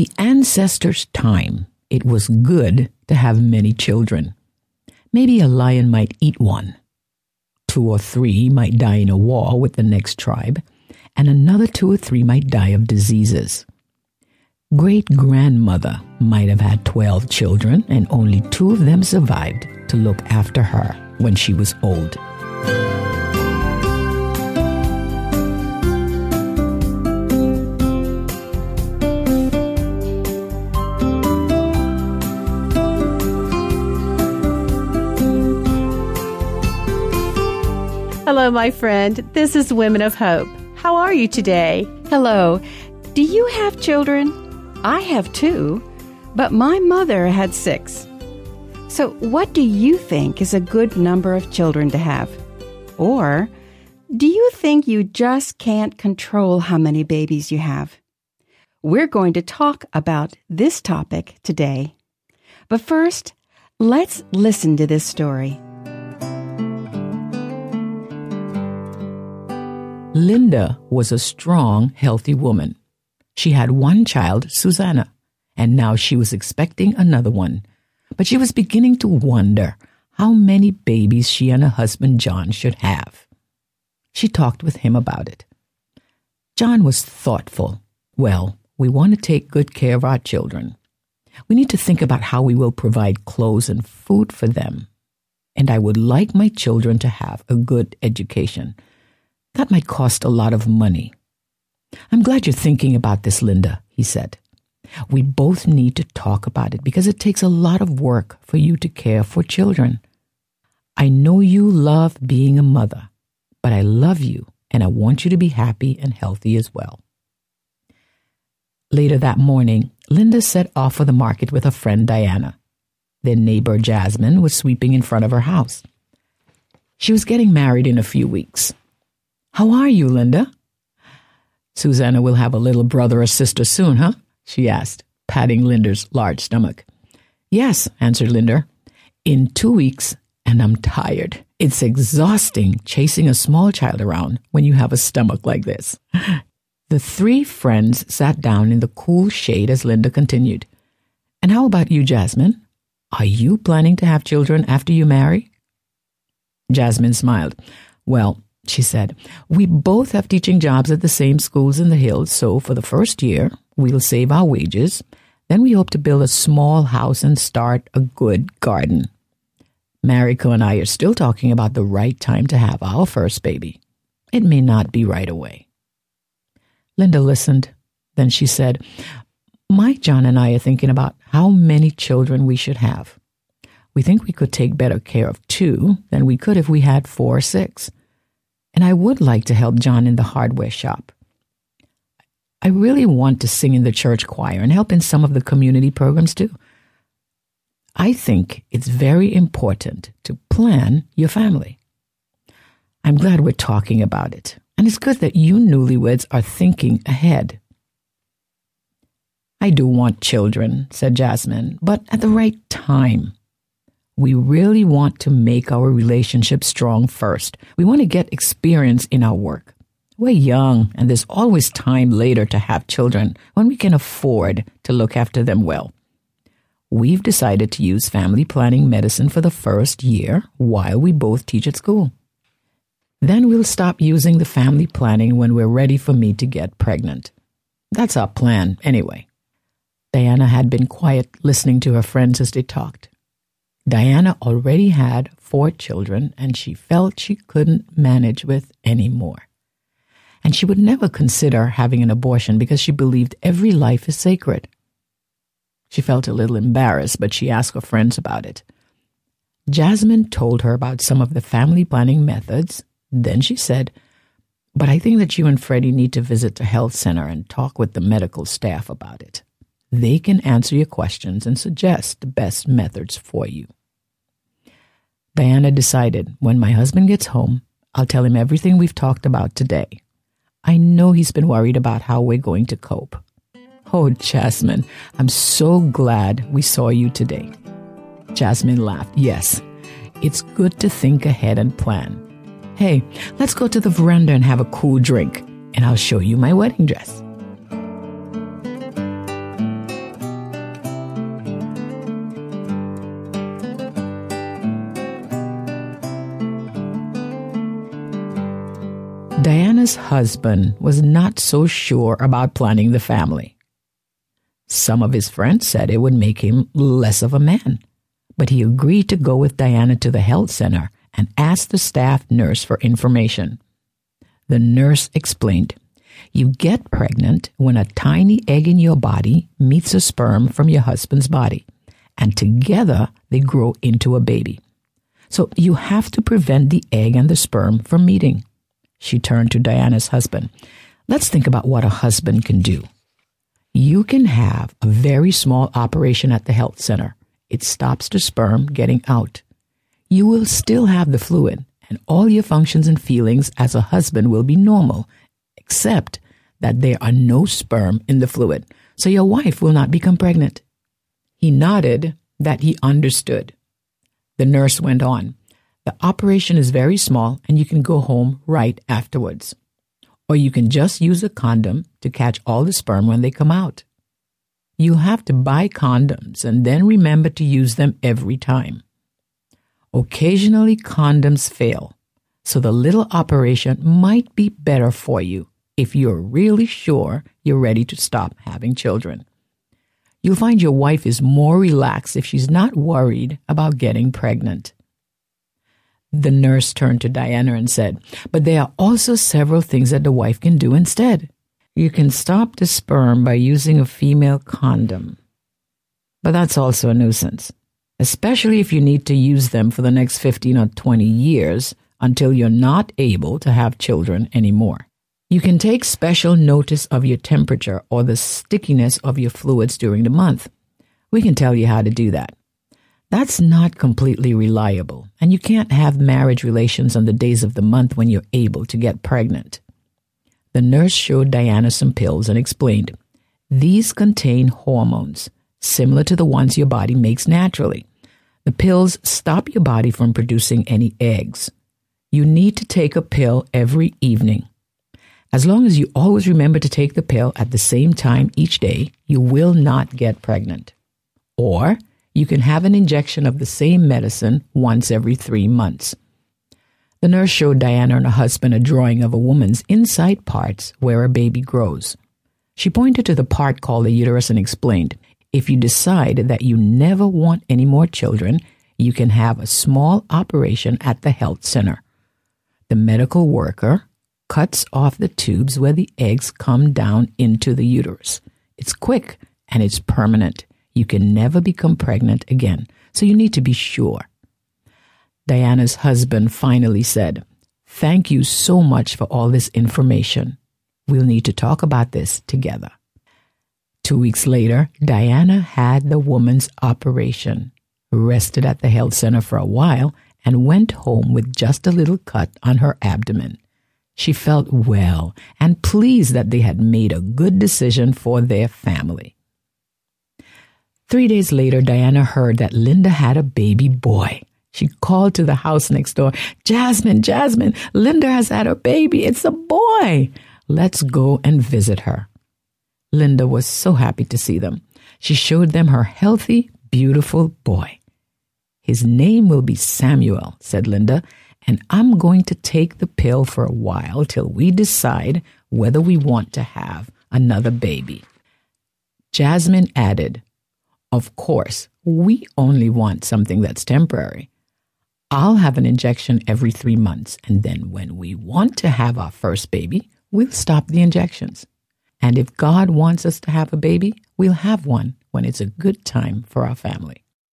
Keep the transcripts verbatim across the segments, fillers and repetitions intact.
the ancestors' time, it was good to have many children. Maybe a lion might eat one. Two or three might die in a war with the next tribe, and another two or three might die of diseases. Great-grandmother might have had twelve children, and only two of them survived to look after her when she was old. Hello, my friend. This is Women of Hope. How are you today? Hello. Do you have children? I have two, but my mother had six. So what do you think is a good number of children to have? Or do you think you just can't control how many babies you have? We're going to talk about this topic today. But first, let's listen to this story. Linda was a strong, healthy woman. She had one child, Susanna, and now she was expecting another one. But she was beginning to wonder how many babies she and her husband John should have. She talked with him about it. John was thoughtful. Well, we want to take good care of our children. We need to think about how we will provide clothes and food for them. And I would like my children to have a good education. That might cost a lot of money. I'm glad you're thinking about this, Linda, he said. We both need to talk about it because it takes a lot of work for you to care for children. I know you love being a mother, but I love you and I want you to be happy and healthy as well. Later that morning, Linda set off for the market with her friend Diana. Their neighbor Jasmine was sweeping in front of her house. She was getting married in a few weeks. How are you, Linda? Susanna will have a little brother or sister soon, huh? She asked, patting Linda's large stomach. Yes, answered Linda. In two weeks, and I'm tired. It's exhausting chasing a small child around when you have a stomach like this. The three friends sat down in the cool shade as Linda continued. And how about you, Jasmine? Are you planning to have children after you marry? Jasmine smiled. Well, she said, we both have teaching jobs at the same schools in the hills, so for the first year, we'll save our wages. Then we hope to build a small house and start a good garden. Mariko and I are still talking about the right time to have our first baby. It may not be right away. Linda listened. Then she said, Mike, John, and I are thinking about how many children we should have. We think we could take better care of two than we could if we had four or six. And I would like to help John in the hardware shop. I really want to sing in the church choir and help in some of the community programs too. I think it's very important to plan your family. I'm glad we're talking about it, and it's good that you newlyweds are thinking ahead. I do want children, said Jasmine, but at the right time. We really want to make our relationship strong first. We want to get experience in our work. We're young, and there's always time later to have children when we can afford to look after them well. We've decided to use family planning medicine for the first year while we both teach at school. Then we'll stop using the family planning when we're ready for me to get pregnant. That's our plan, anyway. Diana had been quiet, listening to her friends as they talked. Diana already had four children, and she felt she couldn't manage with any more. And she would never consider having an abortion because she believed every life is sacred. She felt a little embarrassed, but she asked her friends about it. Jasmine told her about some of the family planning methods. Then she said, but I think that you and Freddie need to visit the health center and talk with the medical staff about it. They can answer your questions and suggest the best methods for you. Diana decided, when my husband gets home, I'll tell him everything we've talked about today. I know he's been worried about how we're going to cope. Oh, Jasmine, I'm so glad we saw you today. Jasmine laughed. Yes, it's good to think ahead and plan. Hey, let's go to the veranda and have a cool drink, and I'll show you my wedding dress. Diana's husband was not so sure about planning the family. Some of his friends said it would make him less of a man, but he agreed to go with Diana to the health center and asked the staff nurse for information. The nurse explained, "You get pregnant when a tiny egg in your body meets a sperm from your husband's body, and together they grow into a baby. So you have to prevent the egg and the sperm from meeting." She turned to Diana's husband. "Let's think about what a husband can do. You can have a very small operation at the health center. It stops the sperm getting out. You will still have the fluid, and all your functions and feelings as a husband will be normal, except that there are no sperm in the fluid, so your wife will not become pregnant." He nodded that he understood. The nurse went on, "The operation is very small, and you can go home right afterwards. Or you can just use a condom to catch all the sperm when they come out. You'll have to buy condoms and then remember to use them every time. Occasionally condoms fail, so the little operation might be better for you if you're really sure you're ready to stop having children. You'll find your wife is more relaxed if she's not worried about getting pregnant." The nurse turned to Diana and said, "But there are also several things that the wife can do instead. You can stop the sperm by using a female condom. But that's also a nuisance, especially if you need to use them for the next fifteen or twenty years until you're not able to have children anymore. You can take special notice of your temperature or the stickiness of your fluids during the month. We can tell you how to do that. That's not completely reliable, and you can't have marriage relations on the days of the month when you're able to get pregnant." The nurse showed Diana some pills and explained, "These contain hormones, similar to the ones your body makes naturally. The pills stop your body from producing any eggs. You need to take a pill every evening. As long as you always remember to take the pill at the same time each day, you will not get pregnant. Or you can have an injection of the same medicine once every three months." The nurse showed Diana and her husband a drawing of a woman's inside parts where a baby grows. She pointed to the part called the uterus and explained, "If you decide that you never want any more children, you can have a small operation at the health center. The medical worker cuts off the tubes where the eggs come down into the uterus. It's quick and it's permanent. You can never become pregnant again, so you need to be sure." Diana's husband finally said, "Thank you so much for all this information. We'll need to talk about this together." Two weeks later, Diana had the woman's operation, rested at the health center for a while, and went home with just a little cut on her abdomen. She felt well and pleased that they had made a good decision for their family. Three days later, Diana heard that Linda had a baby boy. She called to the house next door, "Jasmine, Jasmine, Linda has had a baby. It's a boy. Let's go and visit her." Linda was so happy to see them. She showed them her healthy, beautiful boy. "His name will be Samuel," said Linda, "and I'm going to take the pill for a while till we decide whether we want to have another baby." Jasmine added, "Of course, we only want something that's temporary. I'll have an injection every three months, and then when we want to have our first baby, we'll stop the injections. And if God wants us to have a baby, we'll have one when it's a good time for our family."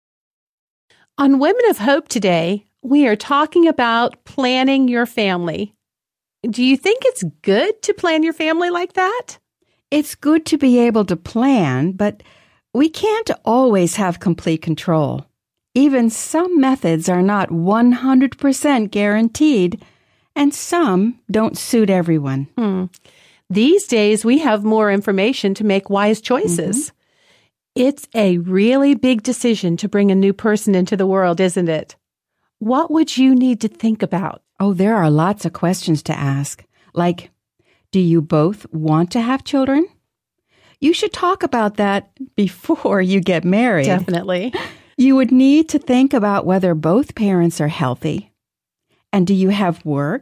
On Women of Hope today, we are talking about planning your family. Do you think it's good to plan your family like that? It's good to be able to plan, but we can't always have complete control. Even some methods are not one hundred percent guaranteed, and some don't suit everyone. Hmm. These days, we have more information to make wise choices. Mm-hmm. It's a really big decision to bring a new person into the world, isn't it? What would you need to think about? Oh, there are lots of questions to ask, like, do you both want to have children? You should talk about that before you get married. Definitely. You would need to think about whether both parents are healthy. And do you have work?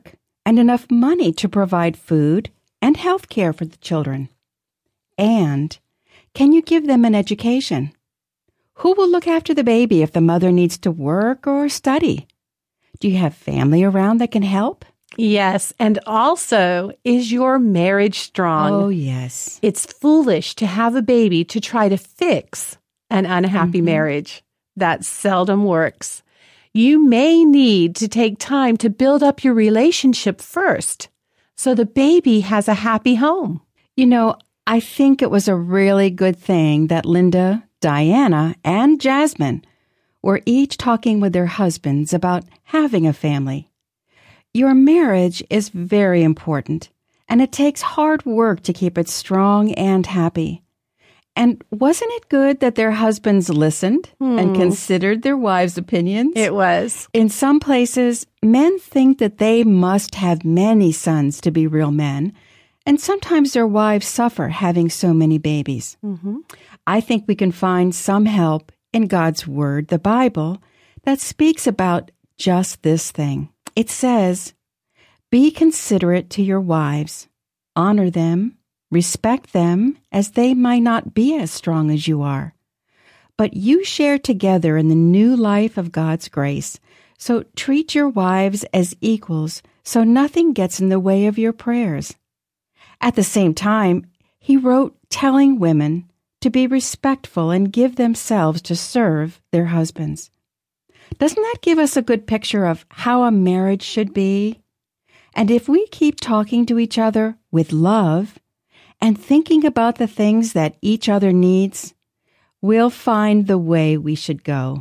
and enough money to provide food and health care for the children? And can you give them an education? Who will look after the baby if the mother needs to work or study? Do you have family around that can help? Yes, and also, is your marriage strong? Oh, yes. It's foolish to have a baby to try to fix an unhappy Mm-hmm. marriage. That seldom works. You may need to take time to build up your relationship first, so the baby has a happy home. You know, I think it was a really good thing that Linda, Diana, and Jasmine were each talking with their husbands about having a family. Your marriage is very important, and it takes hard work to keep it strong and happy. And wasn't it good that their husbands listened Hmm. and considered their wives' opinions? It was. In some places, men think that they must have many sons to be real men, and sometimes their wives suffer having so many babies. Mm-hmm. I think we can find some help in God's Word, the Bible, that speaks about just this thing. It says, "Be considerate to your wives, honor them, respect them, as they might not be as strong as you are. But you share together in the new life of God's grace, so treat your wives as equals, so nothing gets in the way of your prayers." At the same time, he wrote telling women to be respectful and give themselves to serve their husbands. Doesn't that give us a good picture of how a marriage should be? And if we keep talking to each other with love and thinking about the things that each other needs, we'll find the way we should go.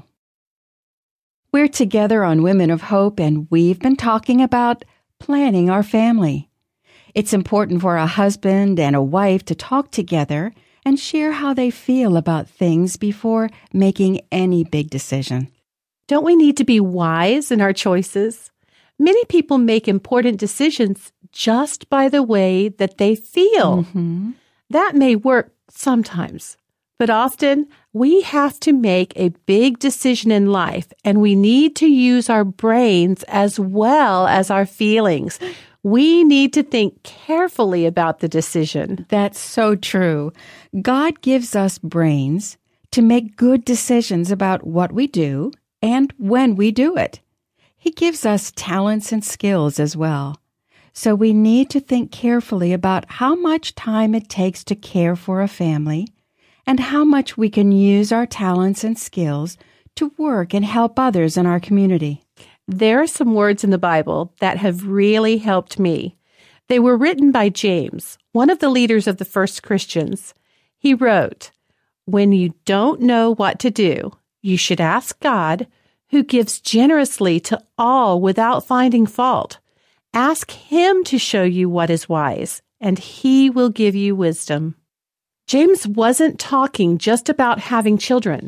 We're together on Women of Hope, and we've been talking about planning our family. It's important for a husband and a wife to talk together and share how they feel about things before making any big decision. Don't we need to be wise in our choices? Many people make important decisions just by the way that they feel. Mm-hmm. That may work sometimes, but often we have to make a big decision in life, and we need to use our brains as well as our feelings. We need to think carefully about the decision. That's so true. God gives us brains to make good decisions about what we do and when we do it. He gives us talents and skills as well. So we need to think carefully about how much time it takes to care for a family and how much we can use our talents and skills to work and help others in our community. There are some words in the Bible that have really helped me. They were written by James, one of the leaders of the first Christians. He wrote, "When you don't know what to do, you should ask God, who gives generously to all without finding fault. Ask Him to show you what is wise, and He will give you wisdom." James wasn't talking just about having children.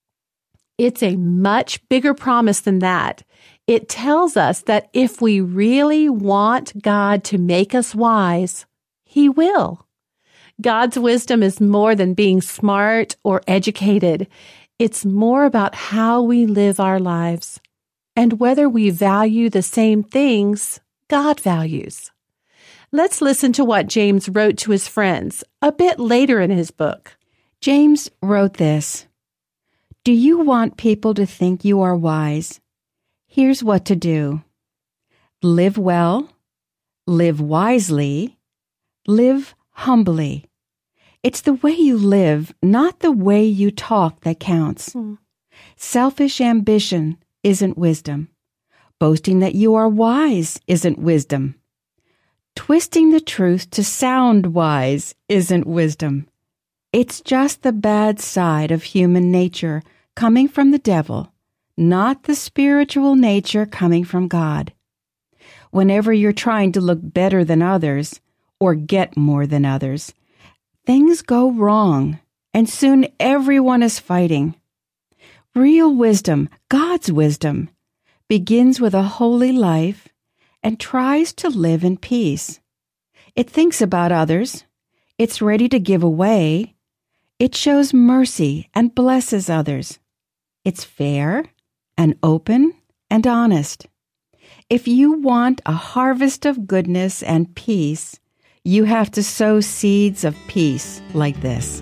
It's a much bigger promise than that. It tells us that if we really want God to make us wise, He will. God's wisdom is more than being smart or educated. It's more about how we live our lives and whether we value the same things God values. Let's listen to what James wrote to his friends a bit later in his book. James wrote this, "Do you want people to think you are wise? Here's what to do. Live well, live wisely, live humbly. It's the way you live, not the way you talk, that counts. Hmm. Selfish ambition isn't wisdom. Boasting that you are wise isn't wisdom. Twisting the truth to sound wise isn't wisdom. It's just the bad side of human nature coming from the devil, not the spiritual nature coming from God. Whenever you're trying to look better than others or get more than others, things go wrong, and soon everyone is fighting. Real wisdom, God's wisdom, begins with a holy life and tries to live in peace. It thinks about others. It's ready to give away. It shows mercy and blesses others. It's fair and open and honest. If you want a harvest of goodness and peace, you have to sow seeds of peace like this.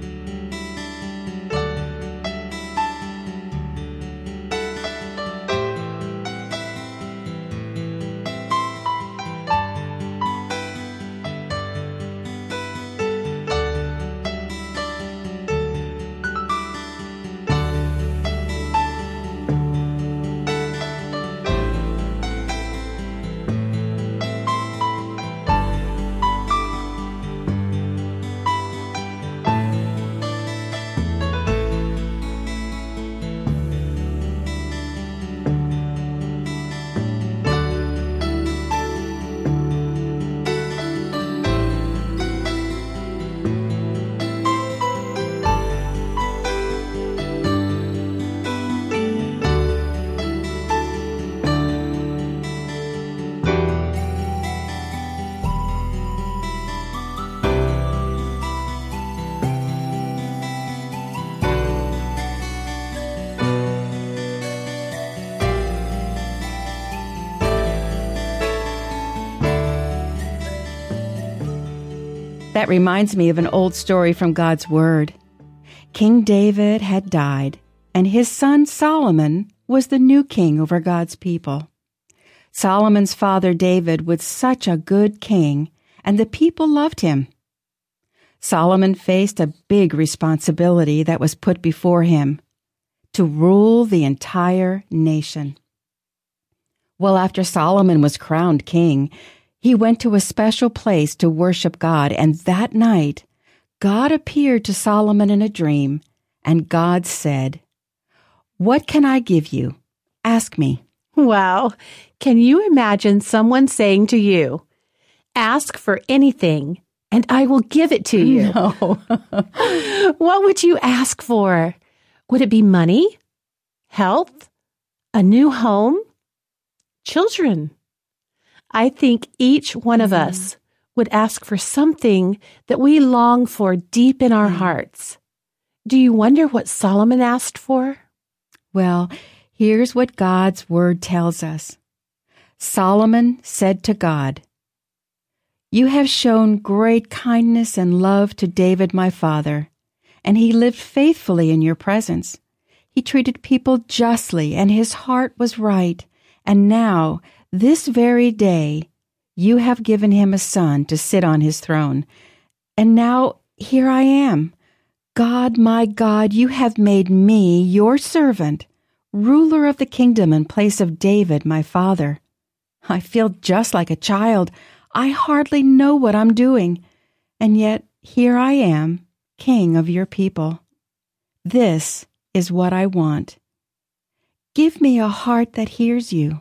That reminds me of an old story from God's Word. King David had died, and his son Solomon was the new king over God's people. Solomon's father David was such a good king, and the people loved him. Solomon faced a big responsibility that was put before him, to rule the entire nation. Well, after Solomon was crowned king, he went to a special place to worship God, and that night, God appeared to Solomon in a dream, and God said, "What can I give you? Ask me." Wow. Can you imagine someone saying to you, "Ask for anything, and I will give it to you"? No. What would you ask for? Would it be money? Health? A new home? Children? I think each one of Mm. us would ask for something that we long for deep in our Mm. hearts. Do you wonder what Solomon asked for? Well, here's what God's Word tells us. Solomon said to God, "You have shown great kindness and love to David my father, and he lived faithfully in your presence. He treated people justly, and his heart was right. And now, this very day, you have given him a son to sit on his throne. And now, here I am. God, my God, you have made me your servant, ruler of the kingdom in place of David, my father. I feel just like a child. I hardly know what I'm doing. And yet, here I am, king of your people. This is what I want. Give me a heart that hears you.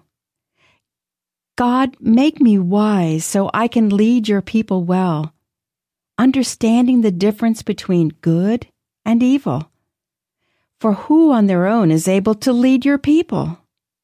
God, make me wise so I can lead your people well, understanding the difference between good and evil. For who on their own is able to lead your people?"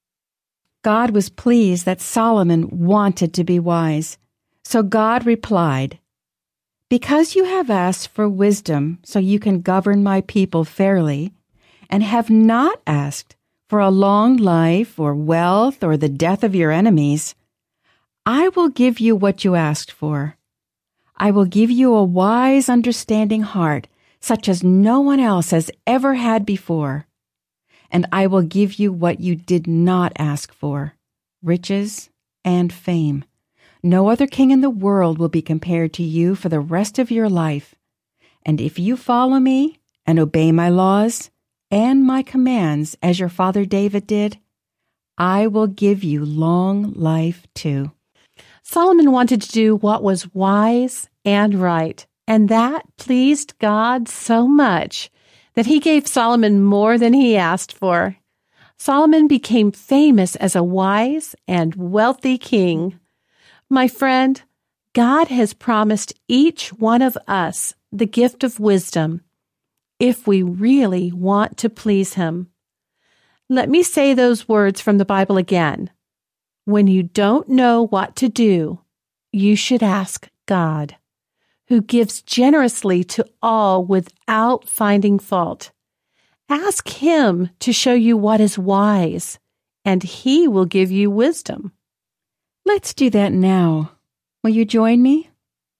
God was pleased that Solomon wanted to be wise, so God replied, "Because you have asked for wisdom so you can govern my people fairly, and have not asked for a long life or wealth or the death of your enemies, I will give you what you asked for. I will give you a wise, understanding heart, such as no one else has ever had before. And I will give you what you did not ask for, riches and fame. No other king in the world will be compared to you for the rest of your life. And if you follow me and obey my laws and my commands as your father David did, I will give you long life too." Solomon wanted to do what was wise and right, and that pleased God so much that he gave Solomon more than he asked for. Solomon became famous as a wise and wealthy king. My friend, God has promised each one of us the gift of wisdom if we really want to please him. Let me say those words from the Bible again. When you don't know what to do, you should ask God, who gives generously to all without finding fault. Ask him to show you what is wise, and he will give you wisdom. Let's do that now. Will you join me?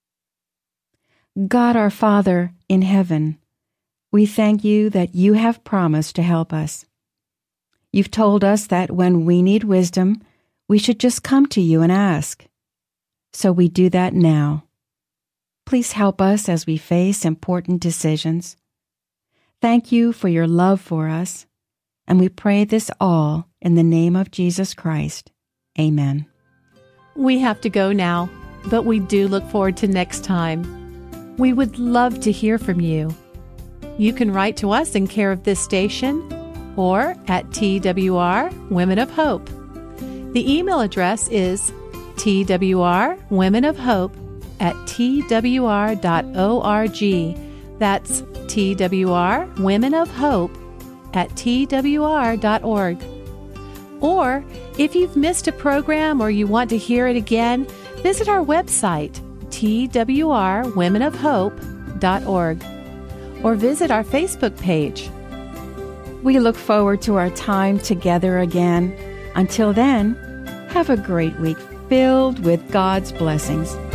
God our Father in heaven, we thank you that you have promised to help us. You've told us that when we need wisdom, we should just come to you and ask. So we do that now. Please help us as we face important decisions. Thank you for your love for us, and we pray this all in the name of Jesus Christ. Amen. We have to go now, but we do look forward to next time. We would love to hear from you. You can write to us in care of this station or at T W R Women of Hope. The email address is T W R Women of Hope at T W R dot org. That's T W R Women of Hope at T W R dot org. Or if you've missed a program or you want to hear it again, visit our website, T W R women of hope dot org, or visit our Facebook page. We look forward to our time together again. Until then, have a great week filled with God's blessings.